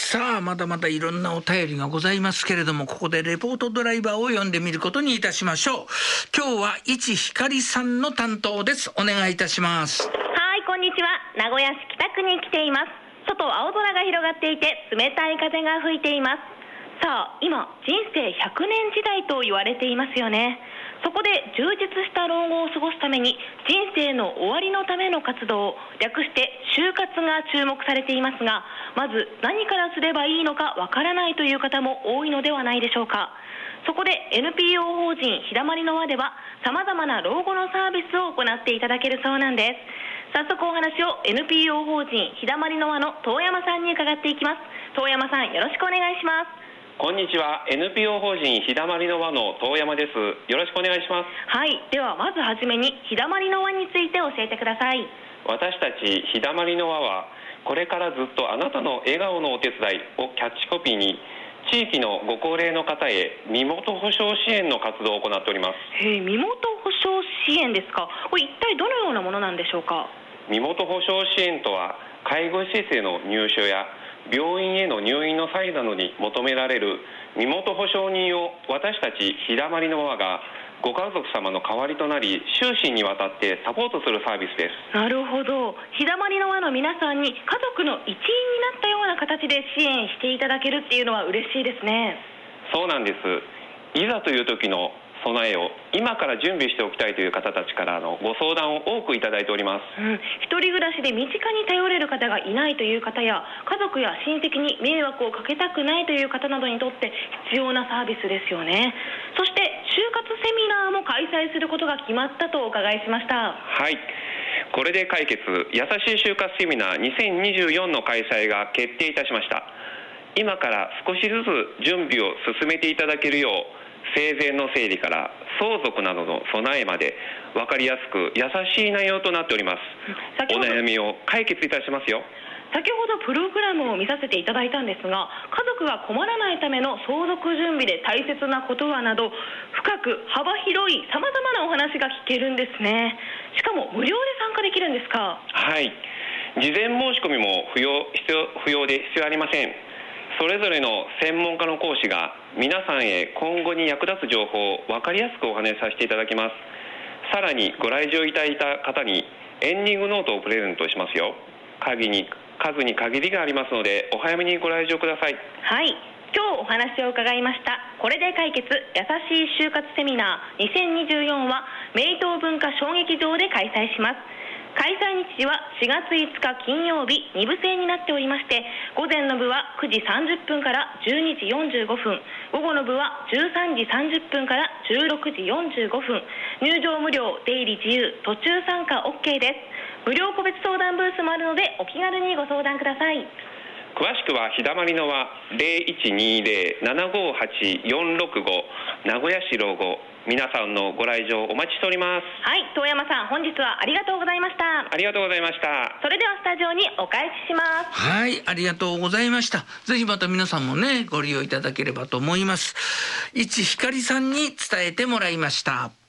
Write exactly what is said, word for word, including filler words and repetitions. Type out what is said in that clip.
さあまだまだいろんなお便りがございますけれども、ここでレポートドライバーを読んでみることにいたしましょう。今日は市ひかりさんの担当です。お願いいたします。 はい、こんにちは。名古屋市北区に来ています。外青空が広がっていて冷たい風が吹いています。さあ今人生ひゃくねん時代と言われていますよね。そこで充実した老後を過ごすために人生の終わりのための活動、略して就活が注目されていますが、まず何からすればいいのかわからないという方も多いのではないでしょうか。そこで エヌピーオー 法人ひだまりの輪では様々な老後のサービスを行っていただけるそうなんです。早速お話を エヌピーオー 法人ひだまりの輪の遠山さんに伺っていきます。遠山さん、よろしくお願いします。 こんにちは。 エヌピーオー 法人ひだまりの輪の遠山です。よろしくお願いします。 はい、ではまずはじめにひだまりの輪について教えてください。 私たちひだまりの輪は、これからずっとあなたの笑顔のお手伝いをキャッチコピーに、地域のご高齢の方へ身元保証支援の活動を行っております。 へえ、身元保証支援ですか。これ一体どのようなものなんでしょうか。 身元保証支援とは、介護施設への入所や病院への入院の際などに求められる身元保証人を私たちひだまりの輪がご家族様の代わりとなり、終身にわたってサポートするサービスです。 なるほど。ひだまりの輪の皆さんに家族の一員になったような形で支援していただけるっていうのは嬉しいですね。 そうなんです。いざという時の備えを今から準備しておきたいという方たちからのご相談を多くいただいております。 うん、一人暮らしで身近に頼れる方がいないという方や、家族や親戚に迷惑をかけたくないという方などにとって必要なサービスですよね。そして就活セミナーも開催することが決まったとお伺いしました。 はい、これで解決優しい就活セミナーにせんにじゅうよんの開催が決定いたしました。今から少しずつ準備を進めていただけるよう、生前の整理から相続などの備えまで分かりやすく優しい内容となっております。お悩みを解決いたしますよ。 先ほどプログラムを見させていただいたんですが、家族が困らないための相続準備で大切なことはなど、深く幅広いさまざまなお話が聞けるんですね。しかも無料で参加できるんですか。 はい、事前申し込みも不要、必要、不要で必要ありません。それぞれの専門家の講師が皆さんへ今後に役立つ情報を分かりやすくお話しさせていただきます。さらにご来場いただいた方にエンディングノートをプレゼントしますよ。鍵に数に限りがありますのでお早めにご来場ください。 はい、今日お話を伺いました。これで解決優しい就活セミナーにせんにじゅうよんは名東文化小劇場で開催します。開催日時はしがついつか金曜日、に部制になっておりまして、午前の部はくじさんじゅっぷんからじゅうにじよんじゅうごふん、午後の部はじゅうさんじさんじゅっぷんからじゅうろくじよんじゅうごふん、入場無料、出入り自由、途中参加 OK です。無料個別相談ブースもあるのでお気軽にご相談ください。 詳しくはひだまりの輪 ゼロいちにゼロ ななごはち よんろくご 名古屋市老後、皆さんのご来場お待ちしております。 はい、遠山さん、本日はありがとうございました。 ありがとうございました。 それではスタジオにお返しします。 はい、ありがとうございました。ぜひまた皆さんもねご利用いただければと思います。市ひかりさんに伝えてもらいました。